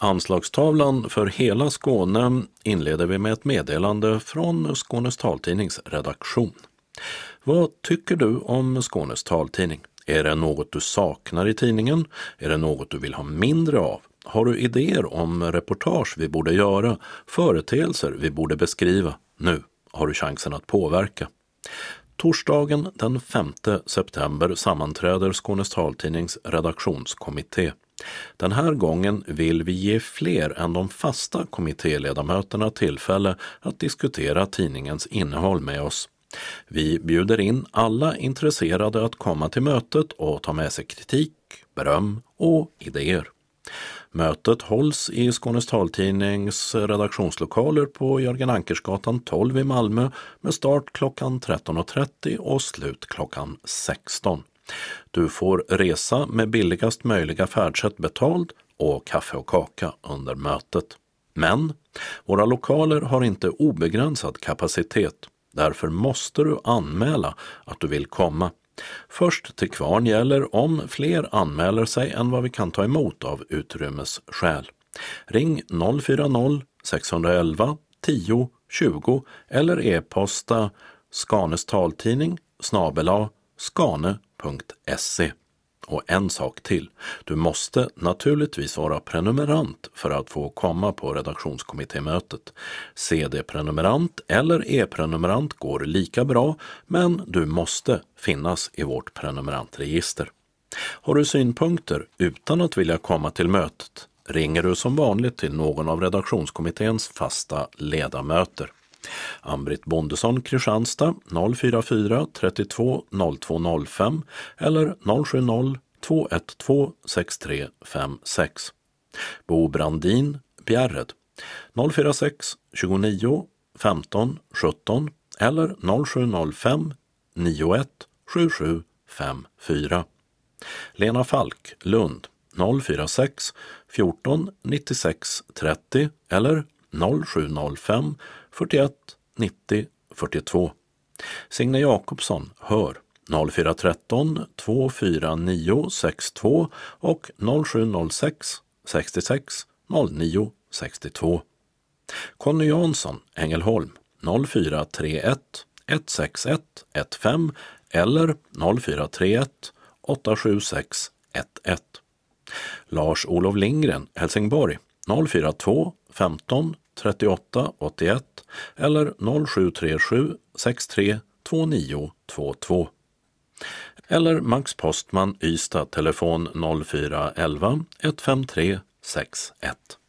Anslagstavlan för hela Skåne inleder vi med ett meddelande från Skånes taltidnings redaktion. Vad tycker du om Skånes taltidning? Är det något du saknar i tidningen? Är det något du vill ha mindre av? Har du idéer om reportage vi borde göra? Företeelser vi borde beskriva? Nu har du chansen att påverka. Torsdagen den 5 september sammanträder Skånes taltidnings redaktionskommitté. Den här gången vill vi ge fler än de fasta kommittéledamöterna tillfälle att diskutera tidningens innehåll med oss. Vi bjuder in alla intresserade att komma till mötet och ta med sig kritik, beröm och idéer. Mötet hålls i Skånes taltidnings redaktionslokaler på Jörgen Ankersgatan 12 i Malmö med start klockan 13.30 och slut klockan 16. Du får resa med billigast möjliga färdsätt betald och kaffe och kaka under mötet. Men våra lokaler har inte obegränsad kapacitet. Därför måste du anmäla att du vill komma. Först till kvarn gäller om fler anmäler sig än vad vi kan ta emot av utrymmesskäl. Ring 040-611 10 20 eller e-posta skanestaltidning@skane.se. Och en sak till, du måste naturligtvis vara prenumerant för att få komma på redaktionskommittémötet. CD-prenumerant eller e-prenumerant går lika bra, men du måste finnas i vårt prenumerantregister. Har du synpunkter utan att vilja komma till mötet, ringer du som vanligt till någon av redaktionskommitténs fasta ledamöter. Ann-Britt Bondesson, Kristianstad 044 32 0205 eller 070 212 6356. Bo Brandin, Bjärred 046 29 15 17 eller 0705 91 7754. Lena Falk, Lund 046 14 96 30 eller 0705 41 90 42. Signe Jakobsson, Hör 0413 249 62 och 0706 66 09 62. Conny Jansson, Ängelholm 0431 161 15 eller 0431 876 11. Lars-Olof Lindgren, Helsingborg 042 15 38 81 eller 0737 63 29 22. Eller Max Postman, Ystad, telefon 0411 153 61.